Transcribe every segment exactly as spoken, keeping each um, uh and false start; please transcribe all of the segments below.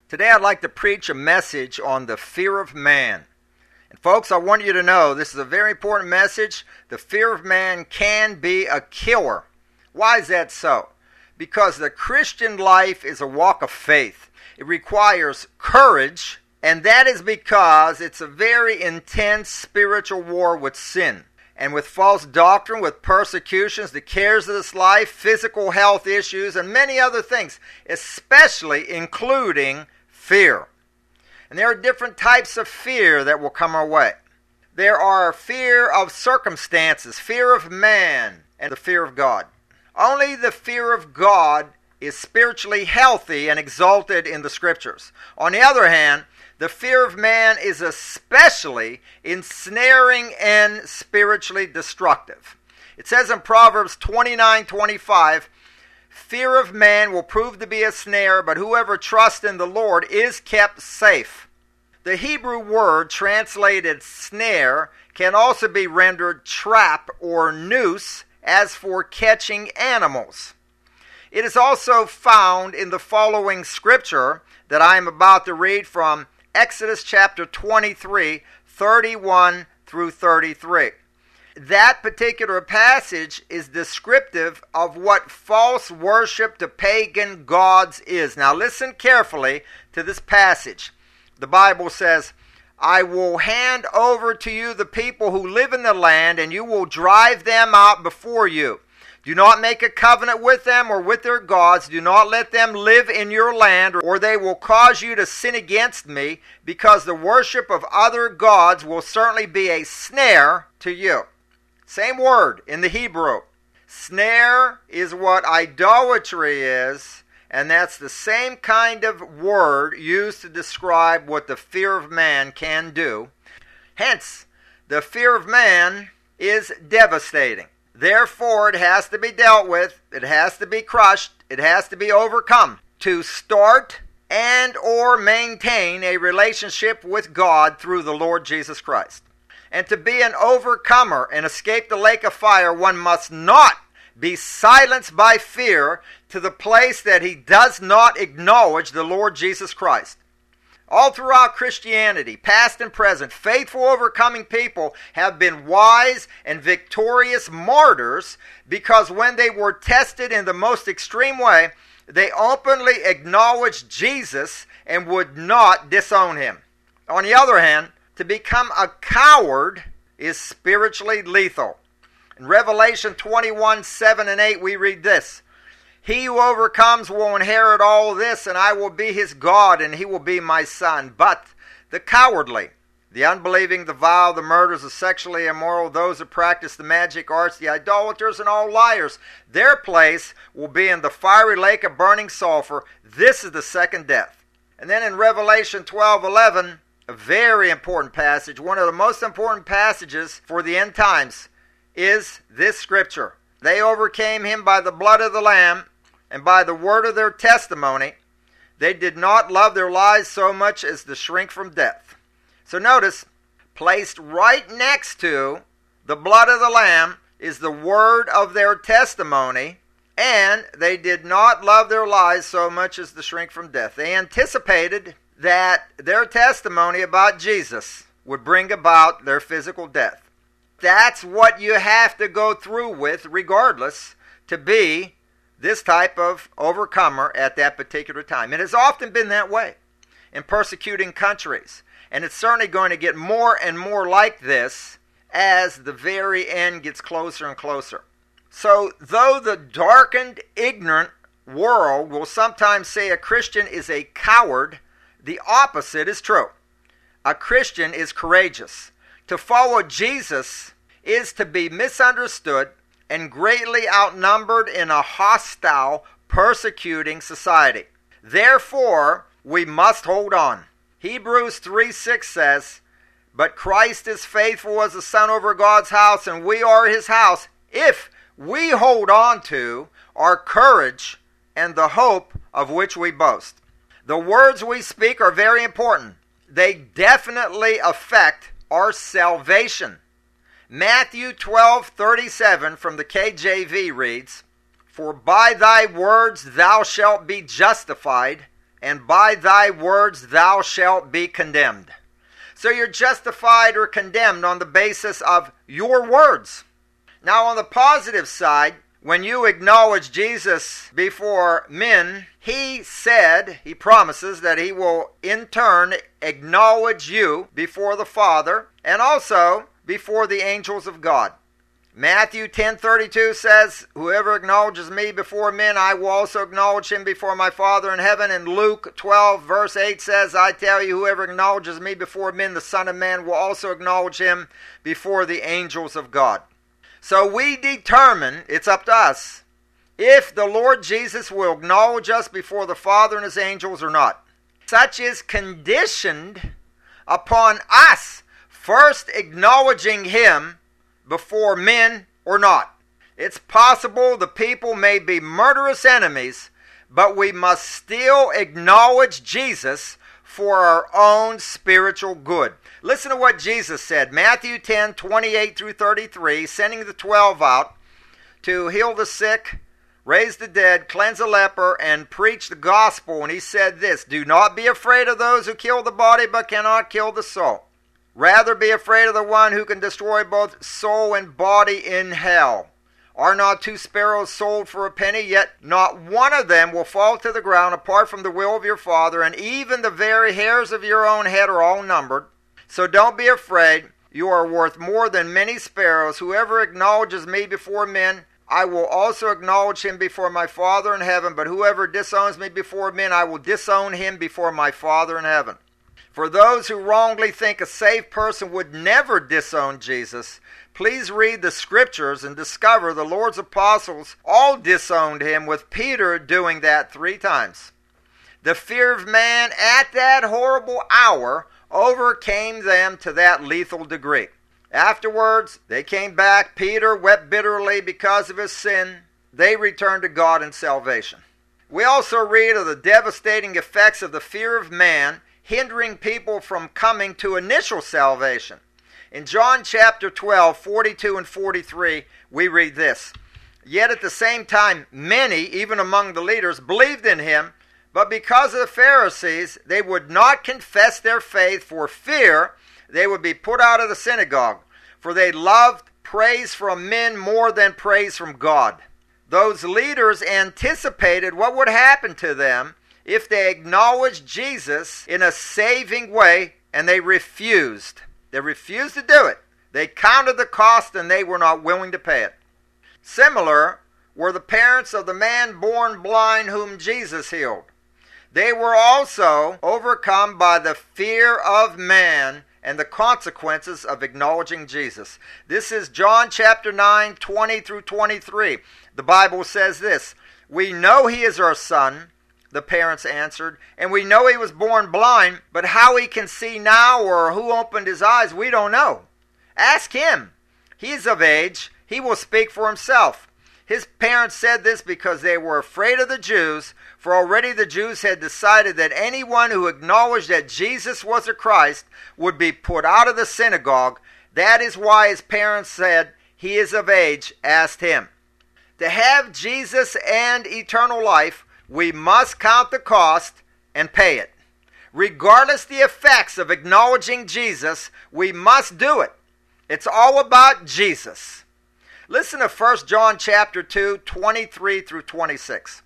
Today I'd like to preach a message on the fear of man. And folks, I want you to know this is a very important message. The fear of man can be a killer. Why is that so? Because the Christian life is a walk of faith. It requires courage, and that is because it's a very intense spiritual war with sin and with false doctrine, with persecutions, the cares of this life, physical health issues, and many other things, especially including fear. And there are different types of fear that will come our way. There are fear of circumstances, fear of man, and the fear of God. Only the fear of God is spiritually healthy and exalted in the Scriptures. On the other hand, the fear of man is especially ensnaring and spiritually destructive. It says in Proverbs twenty-nine twenty-five, fear of man will prove to be a snare, but whoever trusts in the Lord is kept safe. The Hebrew word translated snare can also be rendered trap or noose, as for catching animals. It is also found in the following scripture that I am about to read from Exodus chapter twenty-three, thirty-one through thirty-three. That particular passage is descriptive of what false worship to pagan gods is. Now listen carefully to this passage. The Bible says, I will hand over to you the people who live in the land, and you will drive them out before you. Do not make a covenant with them or with their gods. Do not let them live in your land, or they will cause you to sin against me, because the worship of other gods will certainly be a snare to you. Same word in the Hebrew. Snare is what idolatry is, and that's the same kind of word used to describe what the fear of man can do. Hence, the fear of man is devastating. Therefore, it has to be dealt with, it has to be crushed, it has to be overcome to start and or maintain a relationship with God through the Lord Jesus Christ. And to be an overcomer and escape the lake of fire, one must not be silenced by fear to the place that he does not acknowledge the Lord Jesus Christ. All throughout Christianity, past and present, faithful overcoming people have been wise and victorious martyrs because when they were tested in the most extreme way, they openly acknowledged Jesus and would not disown him. On the other hand, to become a coward is spiritually lethal. In Revelation twenty-one, seven and eight, we read this. He who overcomes will inherit all this, and I will be his God, and he will be my son. But the cowardly, the unbelieving, the vile, the murderers, the sexually immoral, those who practice the magic arts, the idolaters, and all liars, their place will be in the fiery lake of burning sulfur. This is the second death. And then in Revelation twelve, eleven, a very important passage, one of the most important passages for the end times, is this scripture. They overcame him by the blood of the Lamb and by the word of their testimony. They did not love their lives so much as to shrink from death. So notice, placed right next to the blood of the Lamb is the word of their testimony, and they did not love their lives so much as to shrink from death. They anticipated that their testimony about Jesus would bring about their physical death. That's what you have to go through with regardless to be this type of overcomer at that particular time. It has often been that way in persecuting countries. And it's certainly going to get more and more like this as the very end gets closer and closer. So though the darkened, ignorant world will sometimes say a Christian is a coward, the opposite is true. A Christian is courageous. To follow Jesus is to be misunderstood and greatly outnumbered in a hostile, persecuting society. Therefore, we must hold on. Hebrews three six says, but Christ is faithful as the Son over God's house, and we are his house, if we hold on to our courage and the hope of which we boast. The words we speak are very important. They definitely affect our salvation. Matthew twelve thirty-seven from the K J V reads, for by thy words thou shalt be justified, and by thy words thou shalt be condemned. So you're justified or condemned on the basis of your words. Now on the positive side, when you acknowledge Jesus before men, he said, he promises that he will in turn acknowledge you before the Father and also before the angels of God. Matthew ten thirty-two says, whoever acknowledges me before men, I will also acknowledge him before my Father in heaven. And Luke twelve verse eight says, I tell you, whoever acknowledges me before men, the Son of Man will also acknowledge him before the angels of God. So we determine, it's up to us, if the Lord Jesus will acknowledge us before the Father and his angels or not. Such is conditioned upon us first acknowledging him before men or not. It's possible the people may be murderous enemies, but we must still acknowledge Jesus for our own spiritual good. Listen to what Jesus said, Matthew ten twenty-eight through thirty-three, sending the twelve out to heal the sick, raise the dead, cleanse the leper, and preach the gospel. And he said this, do not be afraid of those who kill the body but cannot kill the soul. Rather be afraid of the one who can destroy both soul and body in hell. Are not two sparrows sold for a penny? Yet not one of them will fall to the ground apart from the will of your Father, and even the very hairs of your own head are all numbered. So don't be afraid. You are worth more than many sparrows. Whoever acknowledges me before men, I will also acknowledge him before my Father in heaven. But whoever disowns me before men, I will disown him before my Father in heaven. For those who wrongly think a saved person would never disown Jesus, please read the scriptures and discover the Lord's apostles all disowned him, with Peter doing that three times. The fear of man at that horrible hour overcame them to that lethal degree. Afterwards, they came back. Peter wept bitterly because of his sin. They returned to God in salvation. We also read of the devastating effects of the fear of man hindering people from coming to initial salvation. In John chapter twelve, forty-two and forty-three, we read this, Yet at the same time, many, even among the leaders, believed in him, but because of the Pharisees, they would not confess their faith for fear they would be put out of the synagogue, for they loved praise from men more than praise from God. Those leaders anticipated what would happen to them if they acknowledged Jesus in a saving way, and they refused. They refused to do it. They counted the cost and they were not willing to pay it. Similar were the parents of the man born blind whom Jesus healed. They were also overcome by the fear of man and the consequences of acknowledging Jesus. This is John chapter nine, twenty through twenty-three. The Bible says this, We know he is our son, the parents answered, and we know he was born blind, but how he can see now or who opened his eyes, we don't know. Ask him. He is of age. He will speak for himself. His parents said this because they were afraid of the Jews, for already the Jews had decided that anyone who acknowledged that Jesus was the Christ would be put out of the synagogue. That is why his parents said, he is of age, asked him. To have Jesus and eternal life, we must count the cost and pay it. Regardless the effects of acknowledging Jesus, we must do it. It's all about Jesus. Listen to First John chapter two, twenty-three through twenty-six.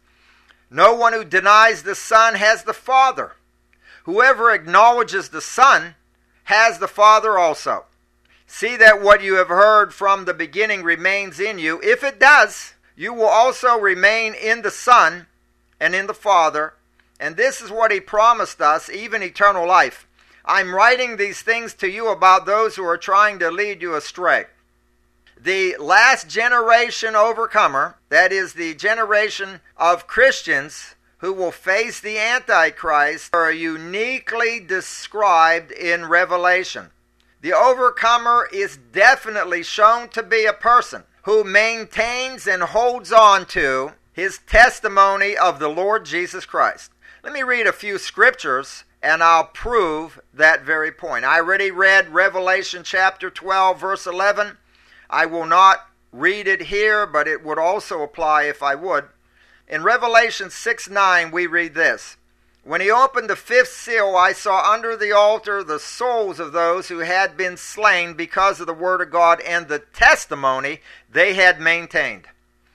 No one who denies the Son has the Father. Whoever acknowledges the Son has the Father also. See that what you have heard from the beginning remains in you. If it does, you will also remain in the Son and in the Father, and this is what he promised us, even eternal life. I'm writing these things to you about those who are trying to lead you astray. The last generation overcomer, that is the generation of Christians who will face the Antichrist, are uniquely described in Revelation. The overcomer is definitely shown to be a person who maintains and holds on to his testimony of the Lord Jesus Christ. Let me read a few scriptures and I'll prove that very point. I already read Revelation chapter twelve, verse eleven. I will not read it here, but it would also apply if I would. In Revelation six nine, we read this, When he opened the fifth seal, I saw under the altar the souls of those who had been slain because of the word of God and the testimony they had maintained.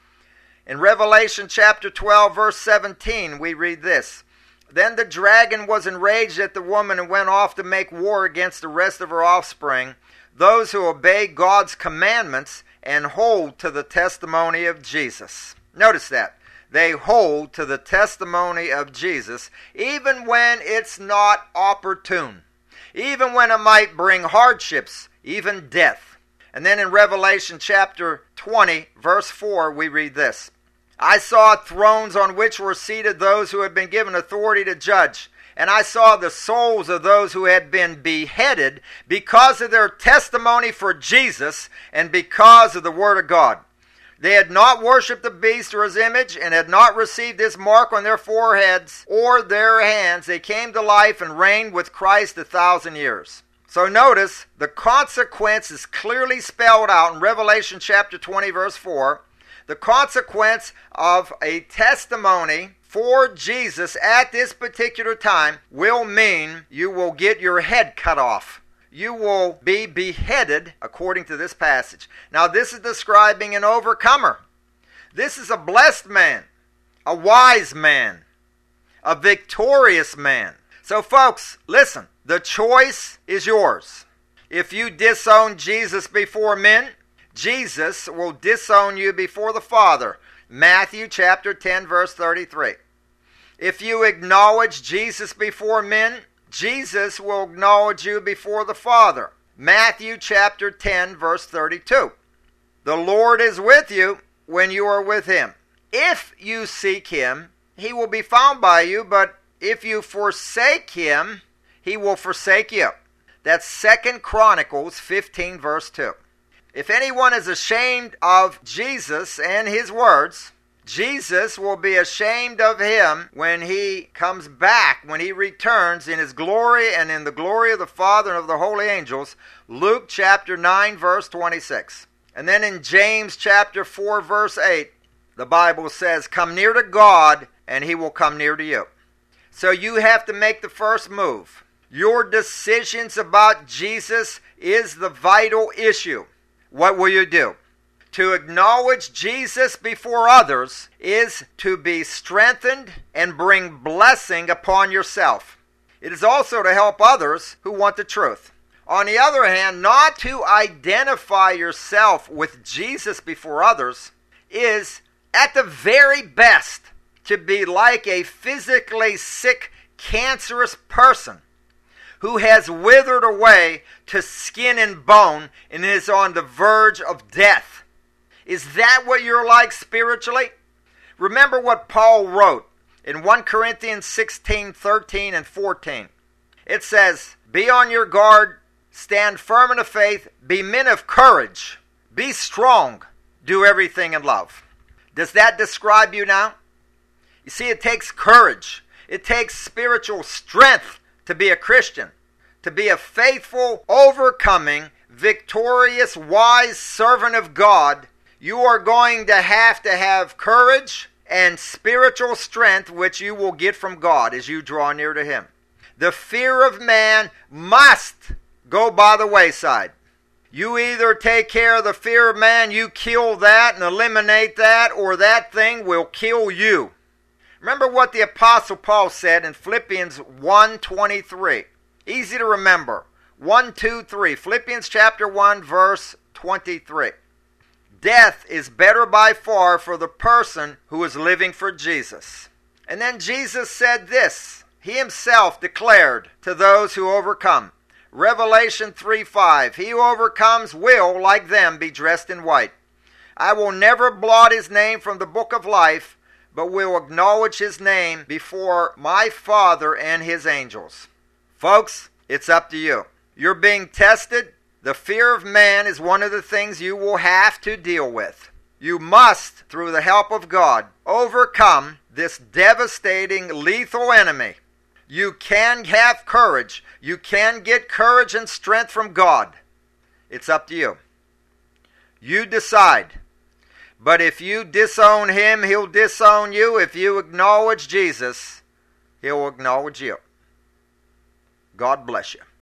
In Revelation chapter twelve, verse seventeen, we read this. Then the dragon was enraged at the woman and went off to make war against the rest of her offspring, those who obey God's commandments and hold to the testimony of Jesus. Notice that. They hold to the testimony of Jesus, even when it's not opportune, even when it might bring hardships, even death. And then in Revelation chapter twenty, verse four, we read this. I saw thrones on which were seated those who had been given authority to judge. And I saw the souls of those who had been beheaded because of their testimony for Jesus and because of the word of God. They had not worshipped the beast or his image and had not received this mark on their foreheads or their hands. They came to life and reigned with Christ a thousand years. So notice the consequence is clearly spelled out in Revelation chapter twenty, verse four. The consequence of a testimony for Jesus at this particular time will mean you will get your head cut off. You will be beheaded according to this passage. Now this is describing an overcomer. This is a blessed man, a wise man, a victorious man. So folks, listen, the choice is yours. If you disown Jesus before men, Jesus will disown you before the Father. Matthew chapter ten, verse thirty-three. If you acknowledge Jesus before men, Jesus will acknowledge you before the Father. Matthew chapter ten, verse thirty-two. The Lord is with you when you are with him. If you seek him, he will be found by you, but if you forsake him, he will forsake you. That's Second Chronicles fifteen, verse two. If anyone is ashamed of Jesus and his words, Jesus will be ashamed of him when he comes back, when he returns in his glory and in the glory of the Father and of the holy angels. Luke chapter nine, verse twenty-six. And then in James chapter four, verse eight, the Bible says, come near to God and he will come near to you. So you have to make the first move. Your decisions about Jesus is the vital issue. What will you do? To acknowledge Jesus before others is to be strengthened and bring blessing upon yourself. It is also to help others who want the truth. On the other hand, not to identify yourself with Jesus before others is, at the very best, to be like a physically sick, cancerous person who has withered away to skin and bone and is on the verge of death. Is that what you're like spiritually? Remember what Paul wrote in First Corinthians sixteen, thirteen, and fourteen. It says, be on your guard, stand firm in the faith, be men of courage, be strong, do everything in love. Does that describe you now? You see, it takes courage. It takes spiritual strength to be a Christian, to be a faithful, overcoming, victorious, wise servant of God. You are going to have to have courage and spiritual strength, which you will get from God as you draw near to him. The fear of man must go by the wayside. You either take care of the fear of man, you kill that and eliminate that, or that thing will kill you. Remember what the Apostle Paul said in Philippians one twenty-three. Easy to remember. one, two, three. Philippians chapter one, verse twenty-three. Death is better by far for the person who is living for Jesus. And then Jesus said this. He himself declared to those who overcome. Revelation three five. He who overcomes will, like them, be dressed in white. I will never blot his name from the book of life, but will acknowledge his name before my Father and his angels. Folks, it's up to you. You're being tested. The fear of man is one of the things you will have to deal with. You must, through the help of God, overcome this devastating, lethal enemy. You can have courage. You can get courage and strength from God. It's up to you. You decide. But if you disown him, he'll disown you. If you acknowledge Jesus, He'll acknowledge you. God bless you.